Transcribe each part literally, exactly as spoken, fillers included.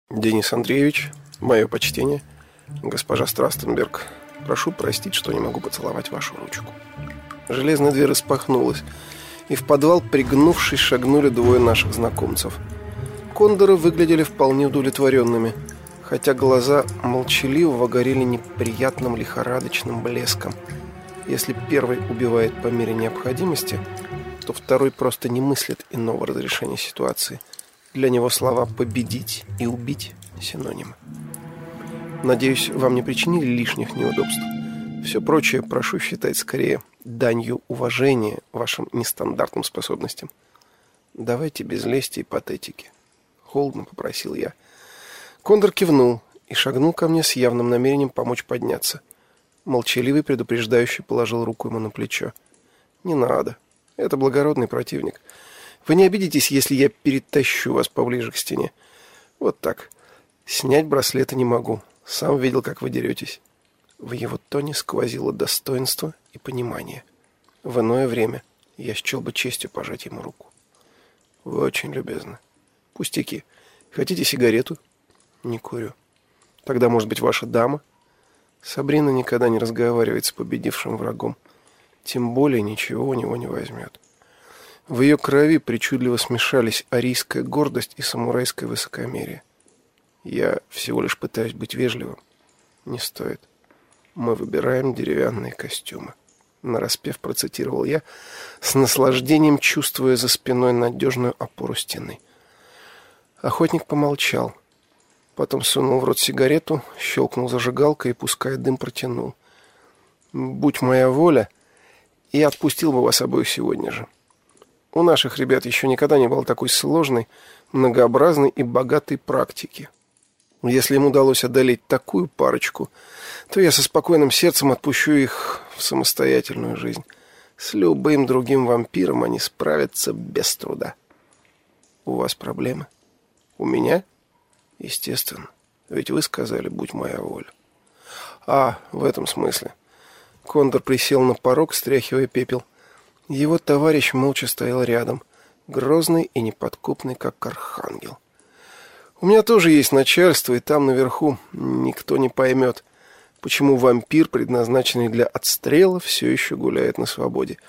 Денис Андреевич, мое почтение. Госпожа Страстенберг, прошу простить, что не могу поцеловать вашу ручку. Железная дверь распахнулась, и в подвал, пригнувшись, шагнули двое наших знакомцев. Кондоры выглядели вполне удовлетворенными, хотя глаза молчаливого горели неприятным лихорадочным блеском. Если первый убивает по мере необходимости, то второй просто не мыслит иного разрешения ситуации. Для него слова «победить» и «убить» — синонимы. Надеюсь, вам не причинили лишних неудобств. Все прочее прошу считать скорее данью уважения вашим нестандартным способностям. Давайте без лести и патетики. Холодно попросил я. Кондор кивнул и шагнул ко мне с явным намерением помочь подняться. Молчаливый предупреждающий положил руку ему на плечо. Не надо. Это благородный противник. Вы не обидитесь, если я перетащу вас поближе к стене. Вот так. Снять браслеты не могу. Сам видел, как вы деретесь. В его тоне сквозило достоинство и понимание. В иное время я счел бы честью пожать ему руку. Вы очень любезны. Пустяки. Хотите сигарету? Не курю. Тогда, может быть, ваша дама? Сабрина никогда не разговаривает с победившим врагом. Тем более ничего у него не возьмет. В ее крови причудливо смешались арийская гордость и самурайское высокомерие. Я всего лишь пытаюсь быть вежливым. Не стоит. Мы выбираем деревянные костюмы. Нараспев процитировал я, с наслаждением чувствуя за спиной надежную опору стены. Охотник помолчал. Потом сунул в рот сигарету, щелкнул зажигалкой и, пуская дым, протянул. Будь моя воля, я отпустил бы вас обоих сегодня же. У наших ребят еще никогда не было такой сложной, многообразной и богатой практики. Если им удалось одолеть такую парочку, то я со спокойным сердцем отпущу их в самостоятельную жизнь. С любым другим вампиром они справятся без труда. У вас проблемы? У меня? Естественно. Ведь вы сказали, будь моя воля. А, в этом смысле. Кондор присел на порог, стряхивая пепел. Его товарищ молча стоял рядом, грозный и неподкупный, как архангел. У меня тоже есть начальство, и там наверху никто не поймет, почему вампир, предназначенный для отстрела, все еще гуляет на свободе.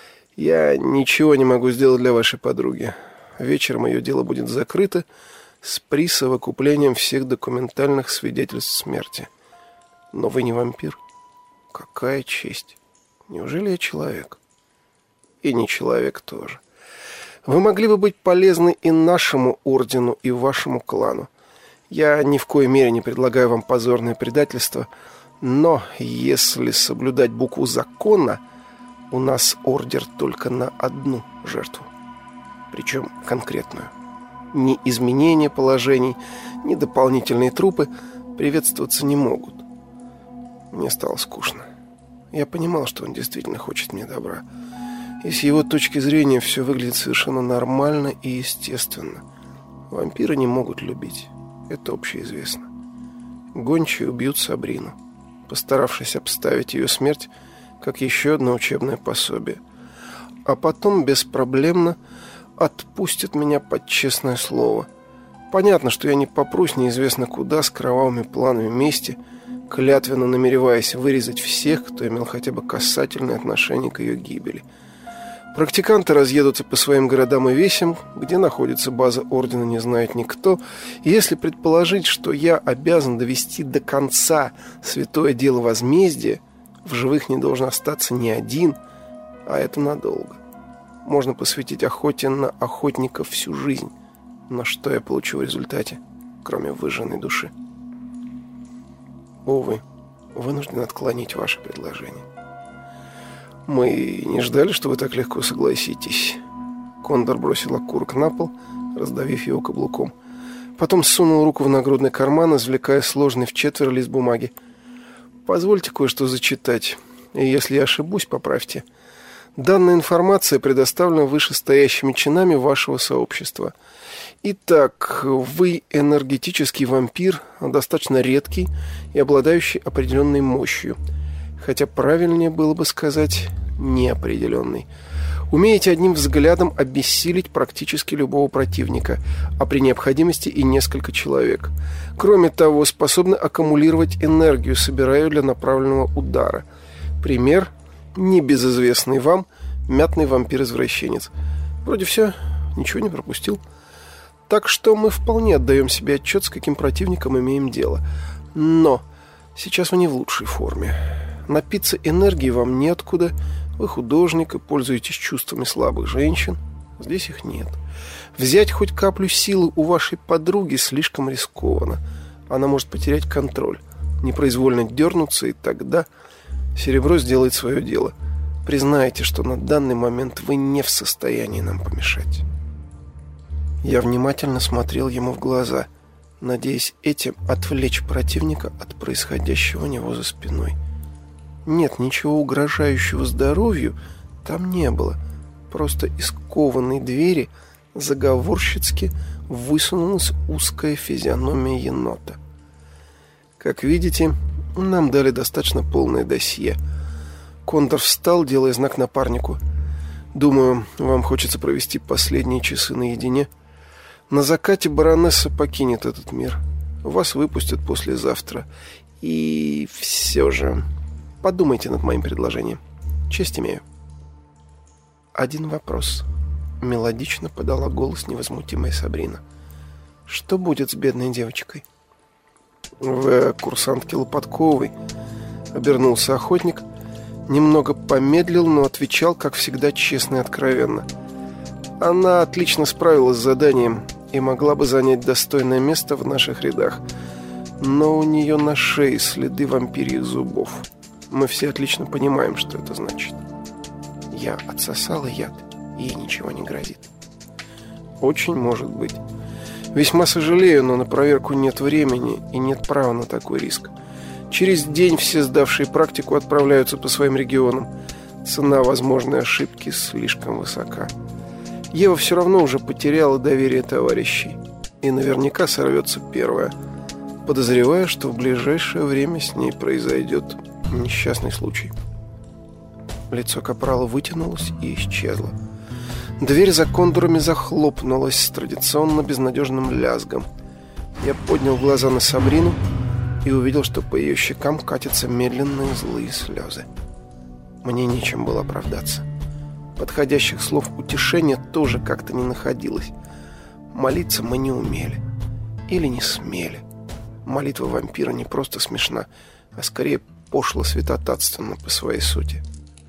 Я ничего не могу сделать для вашей подруги. Вечером ее дело будет закрыто с присовокуплением всех документальных свидетельств смерти. Но вы не вампир. Какая честь. Неужели я человек? И не человек тоже. Вы могли бы быть полезны и нашему ордену, и вашему клану. Я ни в коей мере не предлагаю вам позорное предательство, но если соблюдать букву закона, у нас ордер только на одну жертву. Причем конкретную. Ни изменения положений, ни дополнительные трупы приветствоваться не могут. Мне стало скучно. Я понимал, что он действительно хочет мне добра. И с его точки зрения все выглядит совершенно нормально и естественно. Вампиры не могут любить. Это общеизвестно. Гончие убьют Сабрину, постаравшись обставить ее смерть как еще одно учебное пособие. А потом беспроблемно отпустят меня под честное слово. Понятно, что я не попрусь неизвестно куда с кровавыми планами мести, клятвенно намереваясь вырезать всех, кто имел хотя бы касательное отношение к ее гибели. Практиканты разъедутся по своим городам и весям, где находится база ордена, не знает никто. И если предположить, что я обязан довести до конца святое дело возмездия, в живых не должен остаться ни один, а это надолго. Можно посвятить охоте на охотников всю жизнь. Но что я получу в результате, кроме выжженной души? Увы, вынужден отклонить ваше предложение. Мы не ждали, что вы так легко согласитесь. Кондор бросил окурок на пол, раздавив его каблуком. Потом сунул руку в нагрудный карман, извлекая сложный в четверо лист бумаги. Позвольте кое-что зачитать. И если я ошибусь, поправьте. Данная информация предоставлена вышестоящими чинами вашего сообщества. Итак, вы энергетический вампир, достаточно редкий и обладающий определенной мощью. Хотя правильнее было бы сказать «неопределенный». Умеете одним взглядом обессилить практически любого противника, а при необходимости и несколько человек. Кроме того, способны аккумулировать энергию, собирая ее для направленного удара. Пример – небезызвестный вам мятный вампир-извращенец. Вроде все, ничего не пропустил. Так что мы вполне отдаем себе отчет, с каким противником имеем дело. Но сейчас вы не в лучшей форме. Напиться энергии вам неоткуда. Вы художник и пользуетесь чувствами слабых женщин. Здесь их нет. Взять хоть каплю силы у вашей подруги слишком рискованно. Она может потерять контроль, непроизвольно дернуться, и тогда серебро сделает свое дело. Признайте, что на данный момент вы не в состоянии нам помешать. Я внимательно смотрел ему в глаза, надеясь этим отвлечь противника от происходящего у него за спиной. Нет, ничего угрожающего здоровью там не было. Просто из кованой двери заговорщицки высунулась узкая физиономия енота. Как видите, нам дали достаточно полное досье. Кондор встал, делая знак напарнику. Думаю, вам хочется провести последние часы наедине. На закате баронесса покинет этот мир. Вас выпустят послезавтра. И все же подумайте над моим предложением. Честь имею. Один вопрос. Мелодично подала голос невозмутимая Сабрина. Что будет с бедной девочкой? Вы о курсантке Лопатковой. Обернулся охотник. Немного помедлил, но отвечал, как всегда, честно и откровенно. Она отлично справилась с заданием и могла бы занять достойное место в наших рядах. Но у нее на шее следы вампирьих зубов. Мы все отлично понимаем, что это значит. Я отсосала яд, ей ничего не грозит. Очень может быть. Весьма сожалею, но на проверку нет времени и нет права на такой риск. Через день все сдавшие практику отправляются по своим регионам. Цена возможной ошибки слишком высока. Ева все равно уже потеряла доверие товарищей и наверняка сорвется первая. Подозреваю, что в ближайшее время с ней произойдет несчастный случай. Лицо капрала вытянулось и исчезло. Дверь за кондурами захлопнулась с традиционно безнадежным лязгом. Я поднял глаза на Сабрину и увидел, что по ее щекам катятся медленные злые слезы. Мне нечем было оправдаться. Подходящих слов утешения тоже как-то не находилось. Молиться мы не умели. Или не смели. Молитва вампира не просто смешна, а скорее пошло святотатственно по своей сути.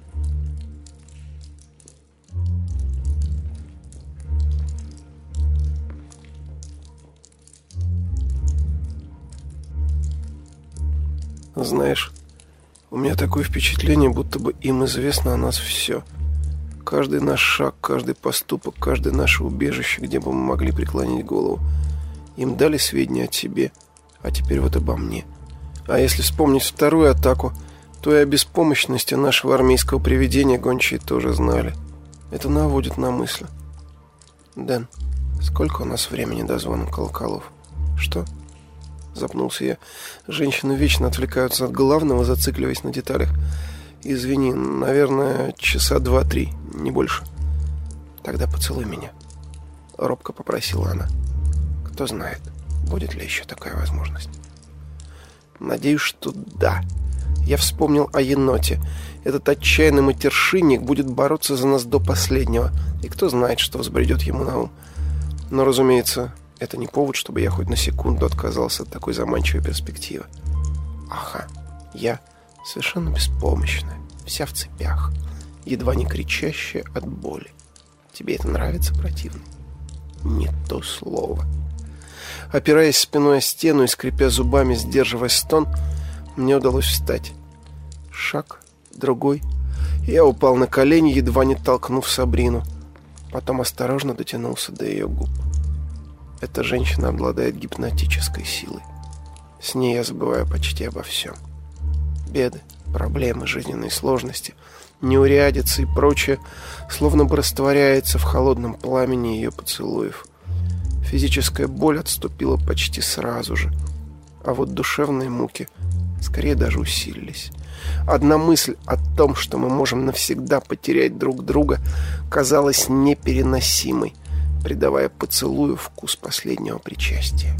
Знаешь, у меня такое впечатление, будто бы им известно о нас все. Каждый наш шаг, каждый поступок, каждое наше убежище, где бы мы могли преклонить голову. Им дали сведения о тебе, а теперь вот обо мне. А если вспомнить вторую атаку, то и о беспомощности нашего армейского привидения гончие тоже знали. Это наводит на мысль. Дэн, сколько у нас времени до звона колоколов? Что? Запнулся я. Женщины вечно отвлекаются от главного, зацикливаясь на деталях. Извини, наверное, часа два-три, не больше. Тогда поцелуй меня. Робко попросила она. Кто знает, будет ли еще такая возможность. Надеюсь, что да. Я вспомнил о еноте. Этот отчаянный матершинник будет бороться за нас до последнего. И кто знает, что взбредет ему на ум. Но, разумеется, это не повод, чтобы я хоть на секунду отказался от такой заманчивой перспективы. Ага, я совершенно беспомощная, вся в цепях, едва не кричащая от боли. Тебе это нравится, противный? Не то слово. Опираясь спиной о стену и скрипя зубами, сдерживая стон, мне удалось встать. Шаг, другой. Я упал на колени, едва не толкнув Сабрину. Потом осторожно дотянулся до ее губ. Эта женщина обладает гипнотической силой. С ней я забываю почти обо всем. Беды, проблемы, жизненные сложности, неурядицы и прочее словно бы растворяется в холодном пламени ее поцелуев. Физическая боль отступила почти сразу же, а вот душевные муки скорее даже усилились. Одна мысль о том, что мы можем навсегда потерять друг друга, казалась непереносимой, придавая поцелую вкус последнего причастия.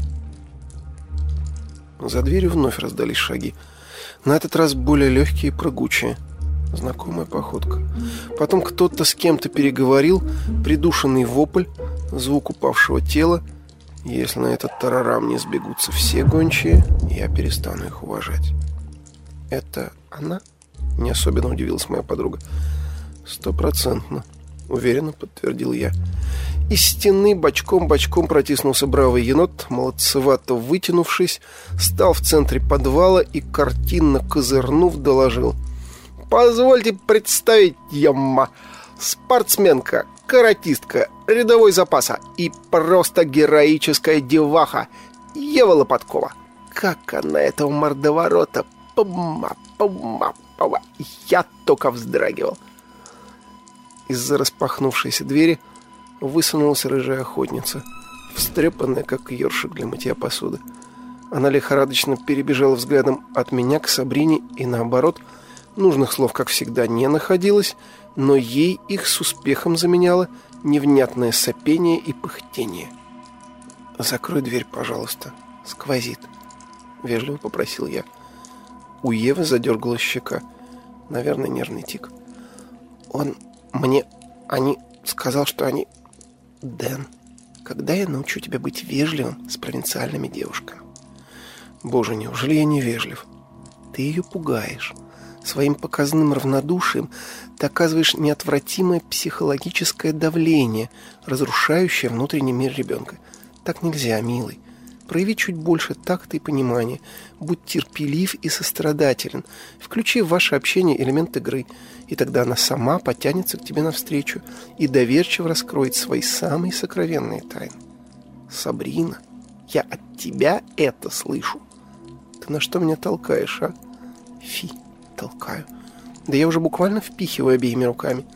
За дверью вновь раздались шаги. На этот раз более легкие и прыгучие. Знакомая походка. Потом кто-то с кем-то переговорил, придушенный вопль, звук упавшего тела. Если на этот тарарам не сбегутся все гончие, я перестану их уважать. «Это она?» — не особенно удивилась моя подруга. «Стопроцентно», — уверенно подтвердил я. Из стены бочком-бочком протиснулся бравый енот, молодцевато вытянувшись, стал в центре подвала и, картинно козырнув, доложил: «Позвольте представить, ямма, спортсменка, каратистка, рядовой запаса и просто героическая деваха Ева Лопаткова. Как она этого мордоворота! Пума, пума, пума!» Я только вздрагивал. Из-за распахнувшейся двери высунулась рыжая охотница, встрепанная, как ёршик для мытья посуды. Она лихорадочно перебежала взглядом от меня к Сабрине и наоборот. Нужных слов, как всегда, не находилось, но ей их с успехом заменяло невнятное сопение и пыхтение. «Закрой дверь, пожалуйста, сквозит», — вежливо попросил я. У Евы задергалась щека. Наверное, нервный тик. «Он мне... Они... сказал, что они... Дэн, когда я научу тебя быть вежливым с провинциальными девушками?» «Боже, неужели я не вежлив?» «Ты ее пугаешь. Своим показным равнодушием ты оказываешь неотвратимое психологическое давление, разрушающее внутренний мир ребенка. Так нельзя, милый. Прояви чуть больше такта и понимания. Будь терпелив и сострадателен. Включи в ваше общение элемент игры, и тогда она сама потянется к тебе навстречу и доверчиво раскроет свои самые сокровенные тайны. Сабрина, я от тебя это слышу. Ты на что меня толкаешь, а? Фи, толкаю. Да я уже буквально впихиваю обеими руками.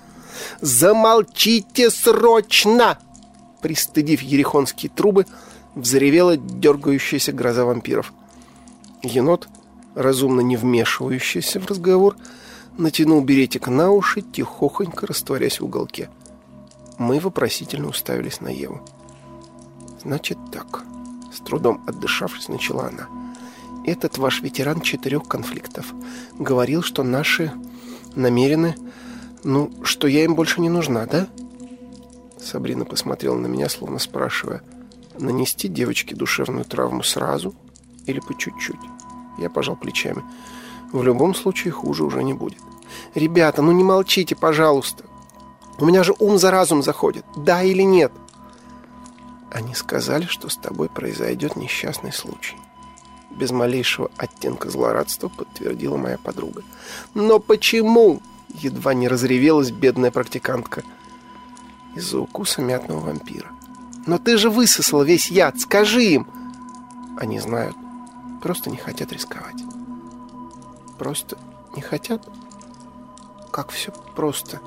Замолчите срочно! Пристыдив ерехонские трубы, взревела дергающаяся гроза вампиров. Енот, разумно не вмешивающийся в разговор, натянул беретик на уши, тихохонько растворясь в уголке. Мы вопросительно уставились на Еву. «Значит так», — с трудом отдышавшись, начала она. «Этот ваш ветеран четырех конфликтов говорил, что наши намерены... Ну, что я им больше не нужна, да?» Сабрина посмотрела на меня, словно спрашивая: нанести девочке душевную травму сразу или по чуть-чуть? Я пожал плечами. В любом случае хуже уже не будет. «Ребята, ну не молчите, пожалуйста. У меня же ум за разум заходит. Да или нет?» «Они сказали, что с тобой произойдет несчастный случай». Без малейшего оттенка злорадства подтвердила моя подруга. «Но почему?» Едва не разревелась бедная практикантка. Из-за укуса мятного вампира. «Но ты же высосала весь яд, скажи им!» «Они знают, просто не хотят рисковать». «Просто не хотят?» «Как все просто!»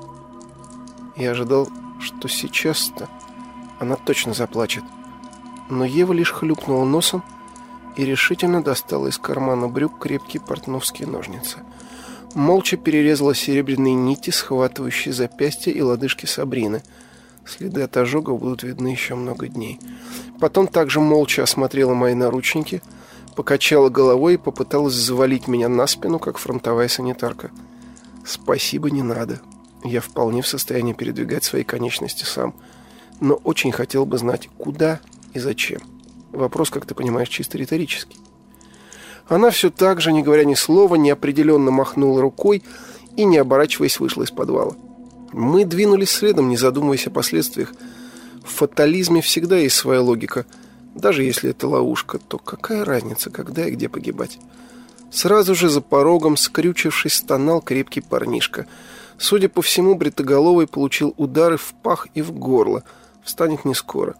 Я ожидал, что сейчас-то она точно заплачет. Но Ева лишь хлюпнула носом и решительно достала из кармана брюк крепкие портновские ножницы. Молча перерезала серебряные нити, схватывающие запястья и лодыжки Сабрины. Следы от ожогов будут видны еще много дней. Потом также молча осмотрела мои наручники, покачала головой и попыталась завалить меня на спину, как фронтовая санитарка. «Спасибо, не надо. Я вполне в состоянии передвигать свои конечности сам. Но очень хотел бы знать, куда и зачем. Вопрос, как ты понимаешь, чисто риторический». Она все так же, не говоря ни слова, неопределенно махнула рукой и, не оборачиваясь, вышла из подвала. Мы двинулись следом, не задумываясь о последствиях. В фатализме всегда есть своя логика. Даже если это ловушка, то какая разница, когда и где погибать? Сразу же за порогом, скрючившись, стонал крепкий парнишка. Судя по всему, бритоголовый получил удары в пах и в горло. Встанет не скоро.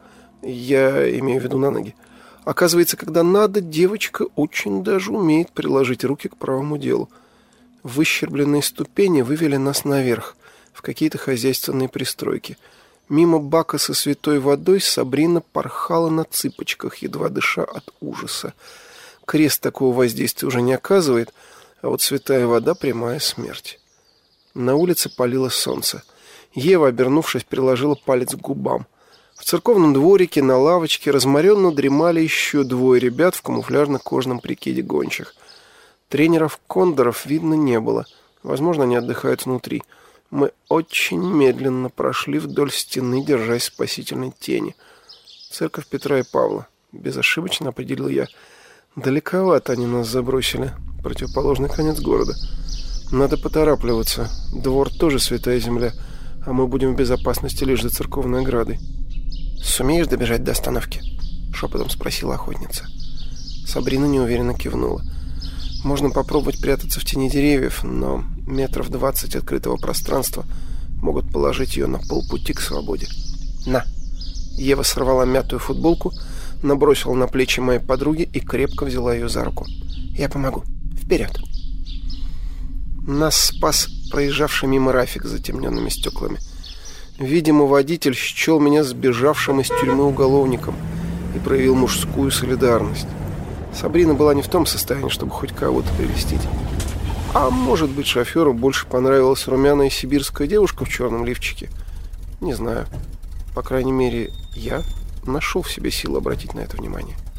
Я имею в виду на ноги. Оказывается, когда надо, девочка очень даже умеет приложить руки к правому делу. Выщербленные ступени вывели нас наверх, в какие-то хозяйственные пристройки. Мимо бака со святой водой Сабрина порхала на цыпочках, едва дыша от ужаса. Крест такого воздействия уже не оказывает, а вот святая вода — прямая смерть. На улице палило солнце. Ева, обернувшись, приложила палец к губам. В церковном дворике на лавочке разморенно дремали еще двое ребят в камуфляжно-кожаном прикиде гончих. Тренеров-кондоров видно не было. Возможно, они отдыхают внутри. Мы очень медленно прошли вдоль стены, держась спасительной тени. Церковь Петра и Павла. Безошибочно определил я. Далековато они нас забросили. Противоположный конец города. Надо поторапливаться. Двор тоже святая земля, а мы будем в безопасности лишь за церковной оградой. «Сумеешь добежать до остановки?» — шепотом спросила охотница. Сабрина неуверенно кивнула. «Можно попробовать прятаться в тени деревьев, но метров двадцать открытого пространства могут положить ее на полпути к свободе. На!» Ева сорвала мятую футболку, набросила на плечи моей подруги и крепко взяла ее за руку. «Я помогу. Вперед!» Нас спас проезжавший мимо Рафик с затемненными стеклами. Видимо, водитель счел меня сбежавшим из тюрьмы уголовником и проявил мужскую солидарность. Сабрина была не в том состоянии, чтобы хоть кого-то прелестить. А может быть, шоферу больше понравилась румяная сибирская девушка в черном лифчике? Не знаю. По крайней мере, я нашел в себе силы обратить на это внимание.